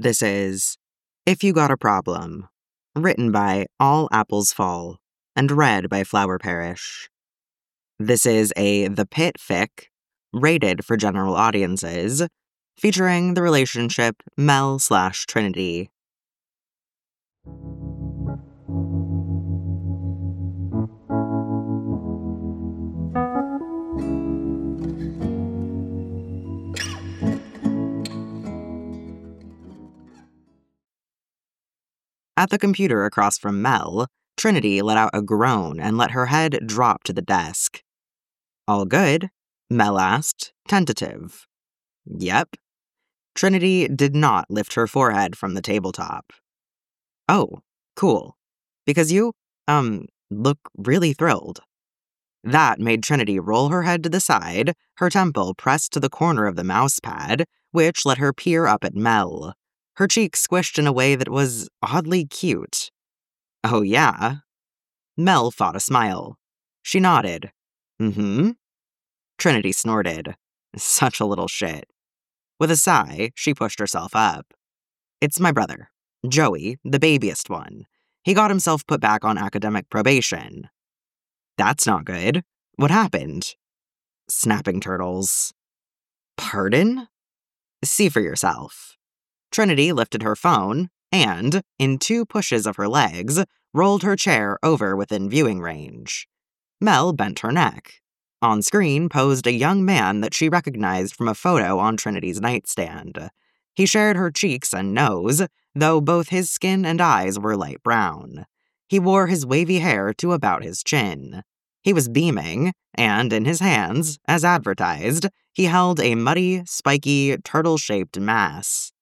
This is If You Got a Problem, written by All Apples Fall and read by Flower Parish. This is a The Pit fic, rated for general audiences, featuring the relationship Mel/Trinity. At the computer across from Mel, Trinity let out a groan and let her head drop to the desk. "All good?" Mel asked, tentative. "Yep." Trinity did not lift her forehead from the tabletop. "Oh, cool. Because you, look really thrilled." That made Trinity roll her head to the side, her temple pressed to the corner of the mouse pad, which let her peer up at Mel. Her cheek squished in a way that was oddly cute. "Oh, yeah?" Mel fought a smile. She nodded. "Mm-hmm." Trinity snorted. Such a little shit. With a sigh, she pushed herself up. "It's my brother, Joey, the babiest one. He got himself put back on academic probation." "That's not good. What happened?" "Snapping turtles." "Pardon?" "See for yourself." Trinity lifted her phone and, in 2 pushes of her legs, rolled her chair over within viewing range. Mel bent her neck. On screen posed a young man that she recognized from a photo on Trinity's nightstand. He shared her cheeks and nose, though both his skin and eyes were light brown. He wore his wavy hair to about his chin. He was beaming, and in his hands, as advertised, he held a muddy, spiky, turtle-shaped mass.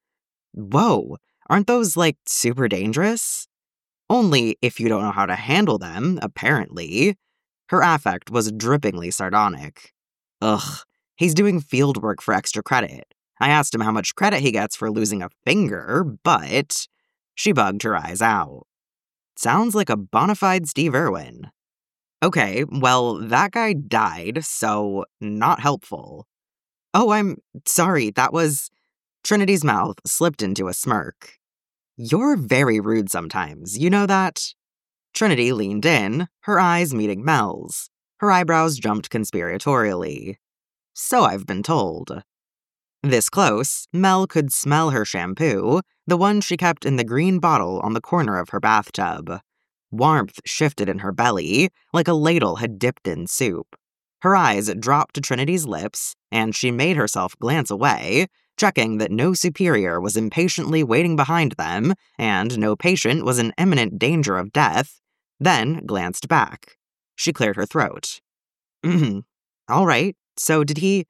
Whoa, aren't those, super dangerous? Only if you don't know how to handle them, apparently. Her affect was drippingly sardonic. Ugh, he's doing field work for extra credit. I asked him how much credit he gets for losing a finger, but... She bugged her eyes out. Sounds like a bona fide Steve Irwin. Okay, well, that guy died, so not helpful. "Oh, I'm sorry, that was..." Trinity's mouth slipped into a smirk. "You're very rude sometimes, you know that?" Trinity leaned in, her eyes meeting Mel's. Her eyebrows jumped conspiratorially. "So I've been told." This close, Mel could smell her shampoo, the one she kept in the green bottle on the corner of her bathtub. Warmth shifted in her belly, like a ladle had dipped in soup. Her eyes dropped to Trinity's lips, and she made herself glance away, checking that no superior was impatiently waiting behind them, and no patient was in imminent danger of death, then glanced back. She cleared her throat. "All right, so did he,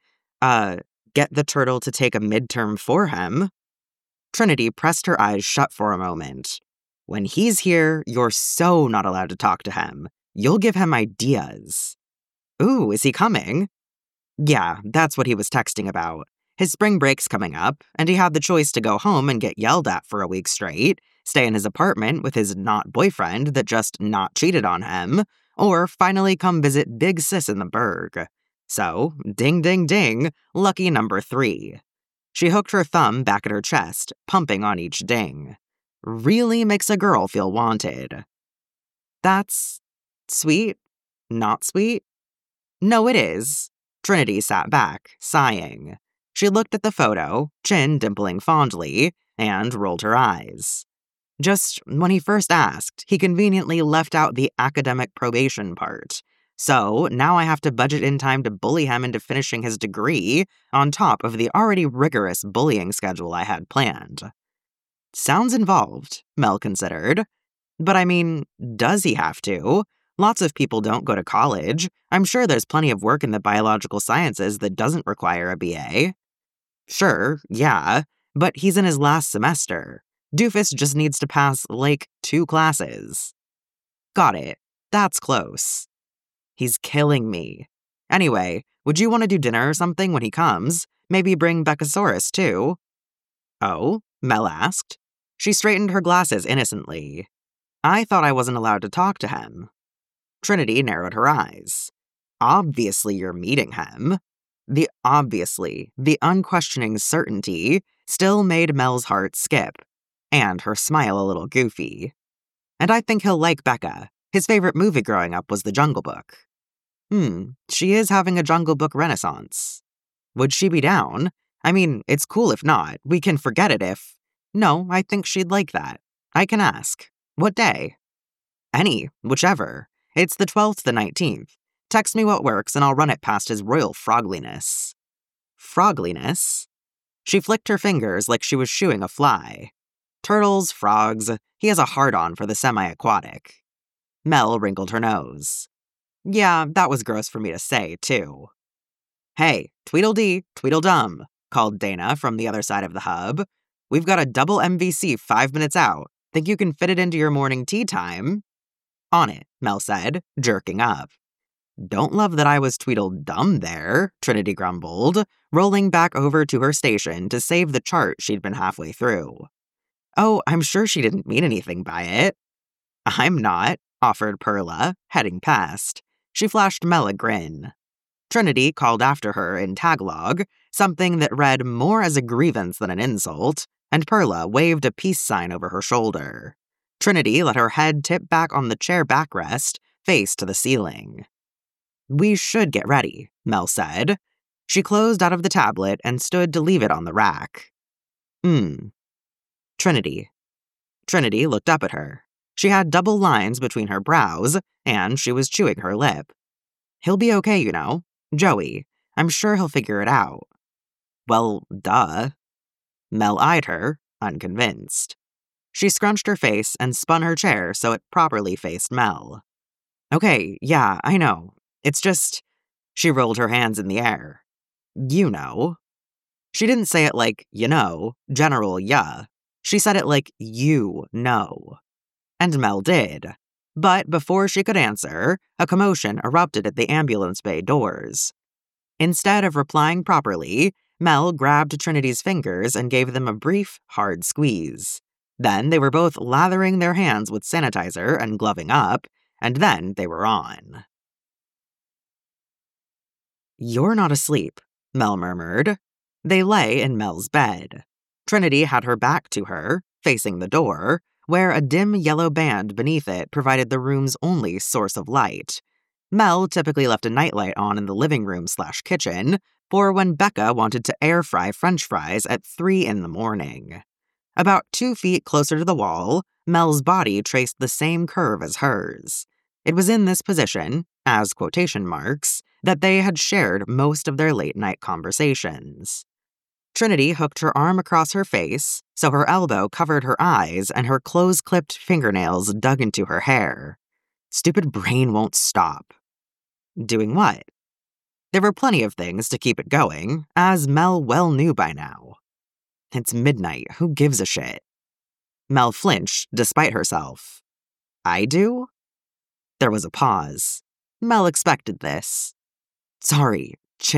get the turtle to take a midterm for him?" Trinity pressed her eyes shut for a moment. "When he's here, you're so not allowed to talk to him. You'll give him ideas." "Ooh, is he coming?" "Yeah, that's what he was texting about. His spring break's coming up, and he had the choice to go home and get yelled at for a week straight, stay in his apartment with his not-boyfriend that just not cheated on him, or finally come visit Big Sis in the Berg. So, ding ding ding, lucky number 3. She hooked her thumb back at her chest, pumping on each ding. Really makes a girl feel wanted. "That's sweet? Not sweet?" "No, it is." Trinity sat back, sighing. She looked at the photo, chin dimpling fondly, and rolled her eyes. Just when he first asked, he conveniently left out the academic probation part. So now I have to budget in time to bully him into finishing his degree, on top of the already rigorous bullying schedule I had planned. Sounds involved, Mel considered. But I mean, does he have to? Lots of people don't go to college. I'm sure there's plenty of work in the biological sciences that doesn't require a BA. Sure, yeah, but he's in his last semester. Doofus just needs to pass, 2 classes. Got it. That's close. He's killing me. Anyway, would you want to do dinner or something when he comes? Maybe bring Beckosaurus, too. Oh? Mel asked. She straightened her glasses innocently. I thought I wasn't allowed to talk to him. Trinity narrowed her eyes. Obviously you're meeting him. the unquestioning certainty still made Mel's heart skip, and her smile a little goofy. And I think he'll like Becca. His favorite movie growing up was The Jungle Book. She is having a Jungle Book renaissance. Would she be down? I mean, it's cool if not. We can forget it if... No, I think she'd like that. I can ask. What day? Any, whichever. It's the 12th to 19th. Text me what works and I'll run it past his royal frogliness. Frogliness? She flicked her fingers like she was shooing a fly. Turtles, frogs, he has a hard-on for the semi-aquatic. Mel wrinkled her nose. Yeah, that was gross for me to say, too. Hey, Tweedledee, Tweedledum, called Dana from the other side of the hub. We've got a double MVC 5 minutes out. Think you can fit it into your morning tea time? On it, Mel said, jerking up. Don't love that I was Tweedledum there, Trinity grumbled, rolling back over to her station to save the chart she'd been halfway through. Oh, I'm sure she didn't mean anything by it. I'm not, offered Perla, heading past. She flashed Mel a grin. Trinity called after her in Tagalog, something that read more as a grievance than an insult, and Perla waved a peace sign over her shoulder. Trinity let her head tip back on the chair backrest, face to the ceiling. We should get ready, Mel said. She closed out of the tablet and stood to leave it on the rack. Trinity. Trinity looked up at her. She had double lines between her brows, and she was chewing her lip. He'll be okay, you know. Joey. I'm sure he'll figure it out. Well, duh. Mel eyed her, unconvinced. She scrunched her face and spun her chair so it properly faced Mel. Okay, yeah, I know. It's just... She rolled her hands in the air. You know. She didn't say it like, you know, general yeah. She said it like, you know. And Mel did. But before she could answer, a commotion erupted at the ambulance bay doors. Instead of replying properly, Mel grabbed Trinity's fingers and gave them a brief, hard squeeze. Then they were both lathering their hands with sanitizer and gloving up, and then they were on. You're not asleep, Mel murmured. They lay in Mel's bed. Trinity had her back to her, facing the door, where a dim yellow band beneath it provided the room's only source of light. Mel typically left a nightlight on in the living room/kitchen for when Becca wanted to air fry French fries at 3 a.m. About 2 feet closer to the wall, Mel's body traced the same curve as hers. It was in this position, as quotation marks, that they had shared most of their late-night conversations. Trinity hooked her arm across her face, so her elbow covered her eyes and her close-clipped fingernails dug into her hair. Stupid brain won't stop. Doing what? There were plenty of things to keep it going, as Mel well knew by now. It's midnight, who gives a shit? Mel flinched, despite herself. I do? There was a pause. Mel expected this. Sorry.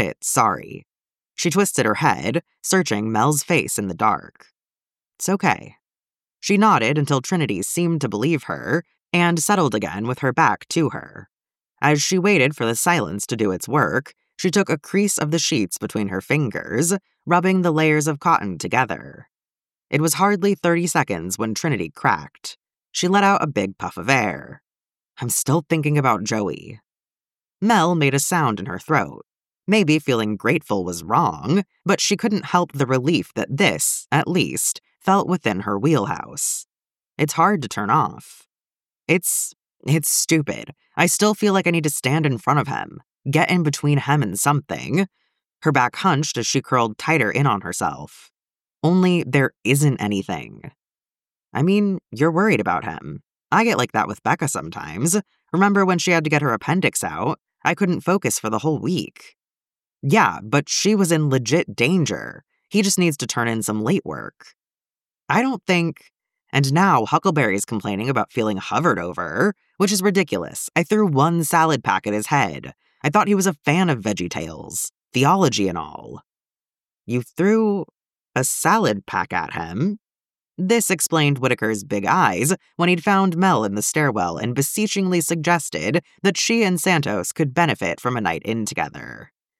She twisted her head, searching Mel's face in the dark. It's okay. She nodded until Trinity seemed to believe her, and settled again with her back to her. As she waited for the silence to do its work, she took a crease of the sheets between her fingers, rubbing the layers of cotton together. It was hardly 30 seconds when Trinity cracked. She let out a big puff of air. I'm still thinking about Joey. Mel made a sound in her throat. Maybe feeling grateful was wrong, but she couldn't help the relief that this, at least, felt within her wheelhouse. It's hard to turn off. It's stupid. I still feel like I need to stand in front of him, get in between him and something. Her back hunched as she curled tighter in on herself. Only there isn't anything. I mean, you're worried about him. I get like that with Becca sometimes. Remember when she had to get her appendix out? I couldn't focus for the whole week. Yeah, but she was in legit danger. He just needs to turn in some late work. I don't think... And now Huckleberry's complaining about feeling hovered over, which is ridiculous. I threw one salad pack at his head. I thought he was a fan of VeggieTales, theology and all. You threw a salad pack at him? This explained Whitaker's big eyes when he'd found Mel in the stairwell and beseechingly suggested that she and Santos could benefit from a night in together.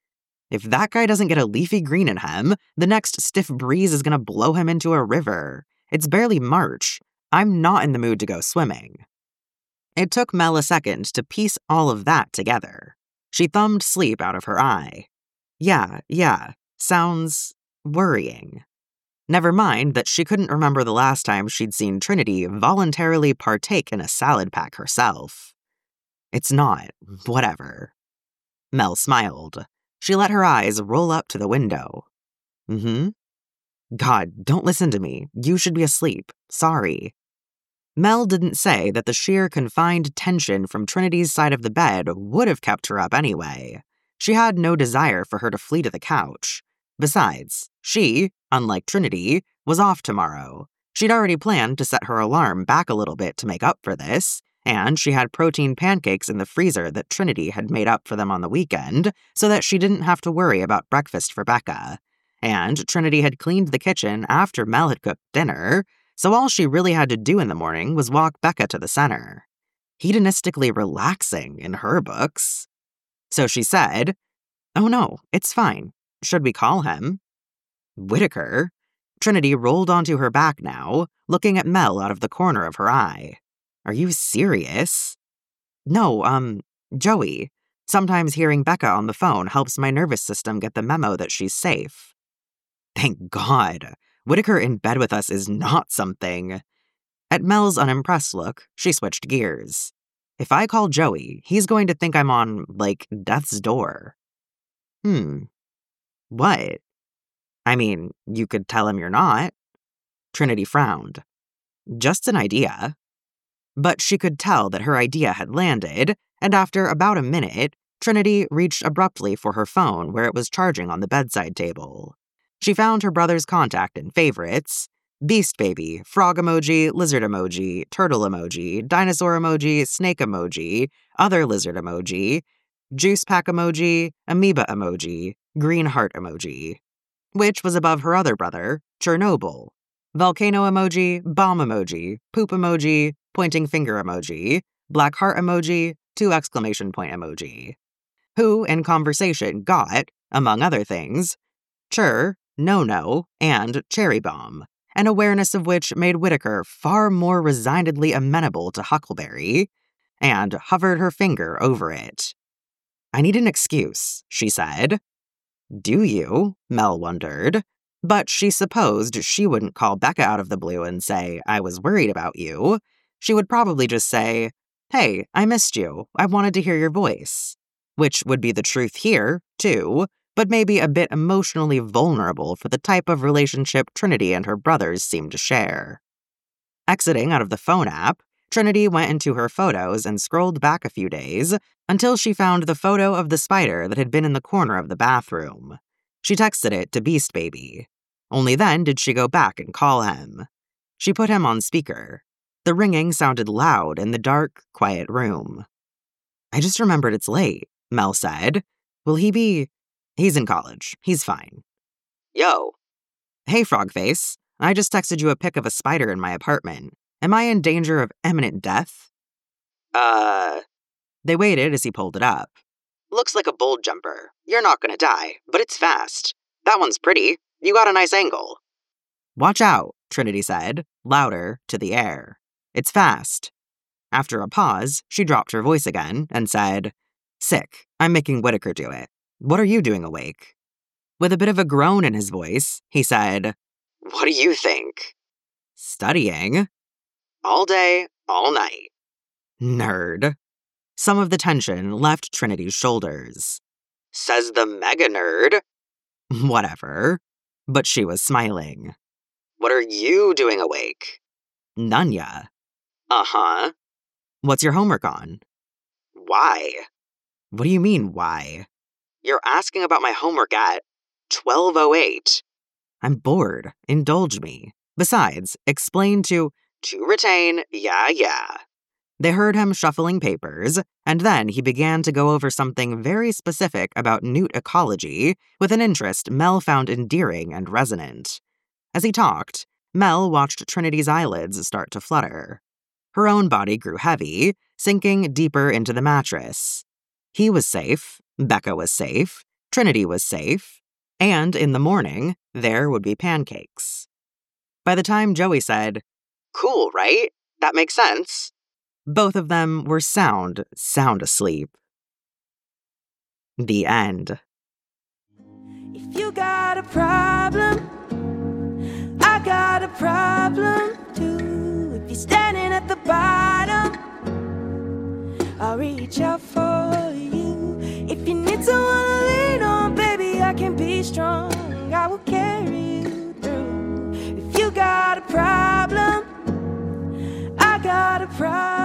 If that guy doesn't get a leafy green in him, the next stiff breeze is going to blow him into a river. It's barely March. I'm not in the mood to go swimming. It took Mel a second to piece all of that together. She thumbed sleep out of her eye. Yeah, sounds worrying. Never mind that she couldn't remember the last time she'd seen Trinity voluntarily partake in a salad pack herself. It's not, whatever. Mel smiled. She let her eyes roll up to the window. God, don't listen to me. You should be asleep. Sorry. Mel didn't say that the sheer confined tension from Trinity's side of the bed would have kept her up anyway. She had no desire for her to flee to the couch. Besides, she, unlike Trinity, was off tomorrow. She'd already planned to set her alarm back a little bit to make up for this, and she had protein pancakes in the freezer that Trinity had made up for them on the weekend so that she didn't have to worry about breakfast for Becca. And Trinity had cleaned the kitchen after Mel had cooked dinner, so all she really had to do in the morning was walk Becca to the center. Hedonistically relaxing in her books. So she said, "Oh no, it's fine. Should we call him?" Whitaker? Trinity rolled onto her back now, looking at Mel out of the corner of her eye. Are you serious? No, Joey. Sometimes hearing Becca on the phone helps my nervous system get the memo that she's safe. Thank God. Whitaker in bed with us is not something. At Mel's unimpressed look, she switched gears. If I call Joey, he's going to think I'm on, death's door. What? I mean, you could tell him you're not. Trinity frowned. Just an idea. But she could tell that her idea had landed, and after about a minute, Trinity reached abruptly for her phone where it was charging on the bedside table. She found her brother's contact in favorites: Beast Baby, Frog Emoji, Lizard Emoji, Turtle Emoji, Dinosaur Emoji, Snake Emoji, Other Lizard Emoji, Juice Pack Emoji, Amoeba Emoji, Green Heart Emoji, which was above her other brother, Chernobyl, Volcano Emoji, Bomb Emoji, Poop Emoji, Pointing Finger Emoji, Black Heart Emoji, 2 exclamation point emoji, who in conversation got, among other things, Chur, No, and Cherry Bomb, an awareness of which made Whitaker far more resignedly amenable to Huckleberry, and hovered her finger over it. I need an excuse, she said. Do you? Mel wondered. But she supposed she wouldn't call Becca out of the blue and say, I was worried about you. She would probably just say, hey, I missed you. I wanted to hear your voice. Which would be the truth here, too, but maybe a bit emotionally vulnerable for the type of relationship Trinity and her brothers seemed to share. Exiting out of the phone app, Trinity went into her photos and scrolled back a few days until she found the photo of the spider that had been in the corner of the bathroom. She texted it to Beast Baby. Only then did she go back and call him. She put him on speaker. The ringing sounded loud in the dark, quiet room. I just remembered it's late, Mel said. Will he be... He's in college. He's fine. Yo. Hey, Frogface. I just texted you a pic of a spider in my apartment. Am I in danger of imminent death? They waited as he pulled it up. Looks like a bold jumper. You're not gonna die, but it's fast. That one's pretty. You got a nice angle. Watch out, Trinity said, louder, to the air. It's fast. After a pause, she dropped her voice again and said, Sick. I'm making Whitaker do it. What are you doing awake? With a bit of a groan in his voice, he said, What do you think? Studying. All day, all night. Nerd. Some of the tension left Trinity's shoulders. Says the mega nerd. Whatever. But she was smiling. What are you doing awake? Nunya. Uh-huh. What's your homework on? Why? What do you mean, why? You're asking about my homework at 12:08. I'm bored. Indulge me. Besides, explain to retain, yeah. They heard him shuffling papers, and then he began to go over something very specific about newt ecology with an interest Mel found endearing and resonant. As he talked, Mel watched Trinity's eyelids start to flutter. Her own body grew heavy, sinking deeper into the mattress. He was safe, Becca was safe, Trinity was safe, and in the morning, there would be pancakes. By the time Joey said, "Cool, right? That makes sense," both of them were sound asleep. The end. If you got a problem, I got a problem too. If you're standing at the bottom, I'll reach out for you. If you need someone to lean on, baby, I can be strong. I will carry you through. If you got a problem, I got a problem.